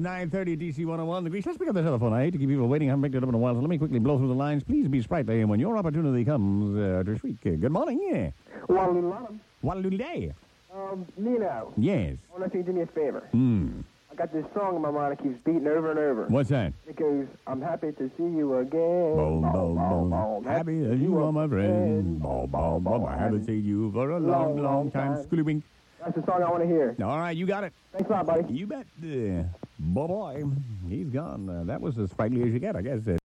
9:30 DC 101. The Grease. Let's pick up the telephone. I hate to keep people waiting. I haven't picked it up in a while, so let me quickly blow through the lines. Please be sprightly, and when your opportunity comes to shriek. Good morning. Yeah. Walaloo day. Nino, Yes. I want to you to do me a favor. I got this song in my mind that keeps beating over and over. What's that? It goes, I'm happy to see you again. Boom, boom, boom. Happy as you are, my friend. Boom, boom, boom. I haven't seen you for a long, long time. Schooly wink. That's the song I want to hear. All right, you got it. Thanks a lot, buddy. You bet. Boy, he's gone. That was as sprightly as you get, I guess.